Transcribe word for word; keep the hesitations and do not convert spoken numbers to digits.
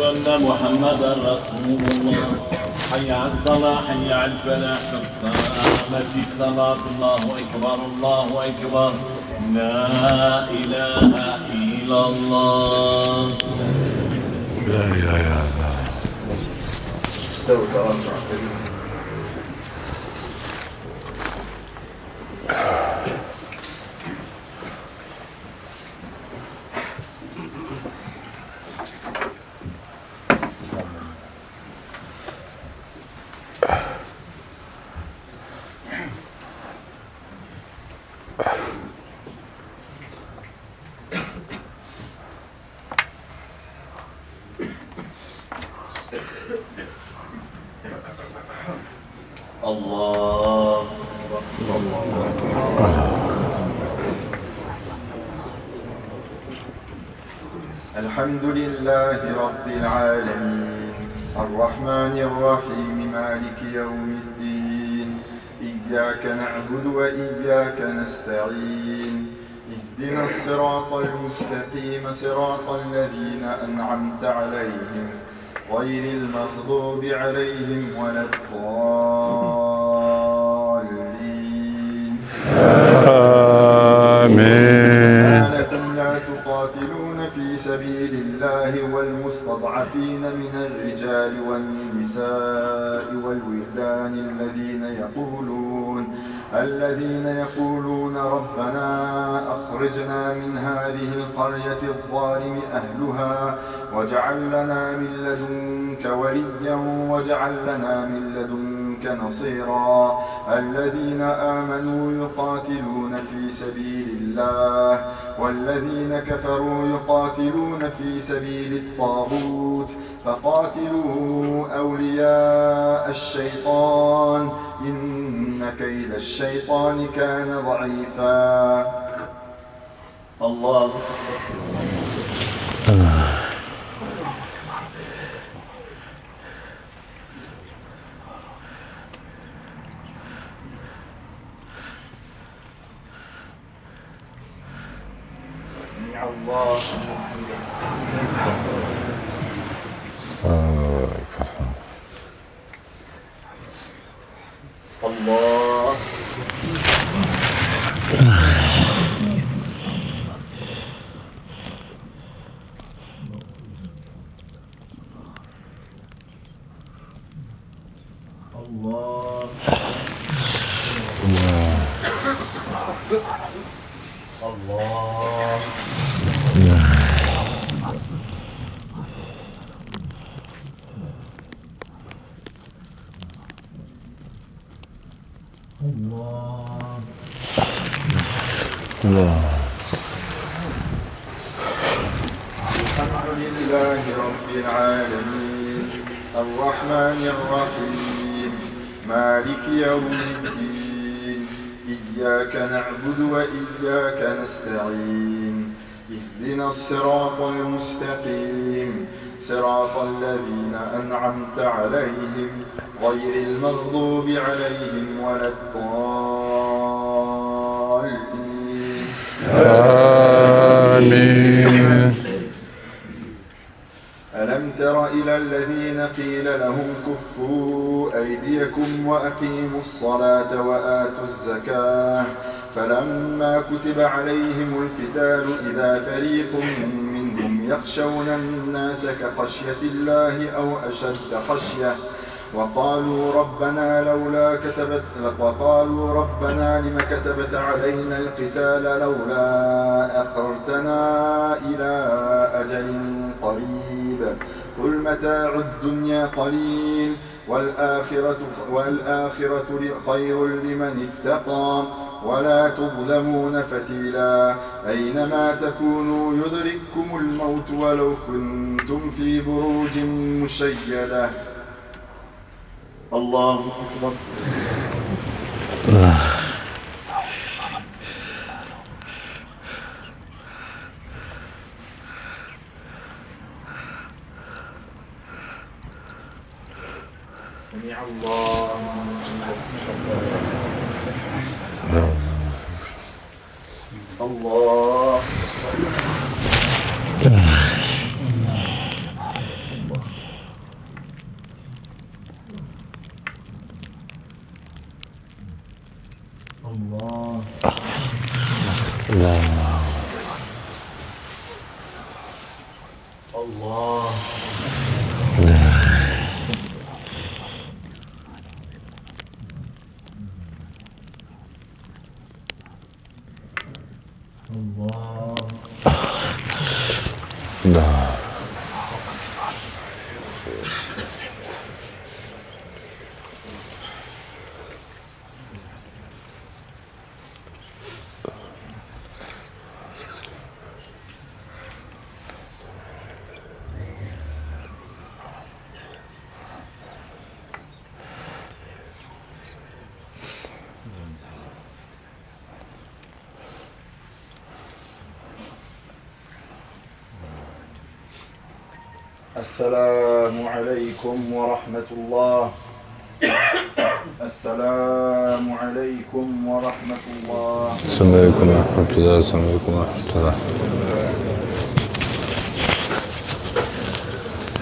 أن محمدا رسول الله. حي على الصلاة حي على الفلاح قد قامت الصلاة. الله أكبر الله أكبر لا إله إلا الله. لا إله إلا الله. استوى تراصع الله الحمد لله رب العالمين الرحمن الرحيم مالك يوم الدين إياك نعبد وإياك نستعين اهدنا الصراط المستقيم صراط الذين أنعمت عليهم غير المغضوب عليهم ولا الضالين آمين. ما لكم لا تقاتلون في سبيل الله والمستضعفين من الرجال والنساء والولدان الذين يقولون الذين يقولون ربنا أخرجنا من هذه القرية الظالم أهلها واجعل لنا من لدنك وليا واجعل لنا من لدنك نصيرا. الذين آمنوا يقاتلون في سبيل الله والذين كفروا يقاتلون في سبيل الطاغوت فقاتلوا أولياء الشيطان إن كيد الشيطان كان ضعيفا. الله الله الله الله الله الله. الحمد لله رب العالمين الرحمن الرحيم مالك يوم الدين إياك نعبد وإياك نستعين اهدنا الصراط المستقيم صراط الذين أنعمت عليهم غير المغضوب عليهم ولا الضالين. آمين. ألم تر إلى الذين قيل لهم كفوا أيديكم وأقيموا الصلاة وآتوا الزكاة فلما كتب عليهم القتال إذا فريق منهم يخشون الناس كخشية الله أو أشد خشية وقالوا ربنا لولا كتبت وقالوا ربنا لم كتبت علينا القتال لولا أخرتنا إلى أجل قريب قل متاع الدنيا قليل والآخرة, والآخرة خير لمن اتقى ولا تظلمون فتيلا أينما تكونوا يدرككم الموت ولو كنتم في بروج مشيدة. الله أكبر. سمع الله الله لا. السلام عليكم ورحمة الله. السلام عليكم ورحمة الله. السلام عليكم ورحمة الله. السلام عليكم ورحمة الله.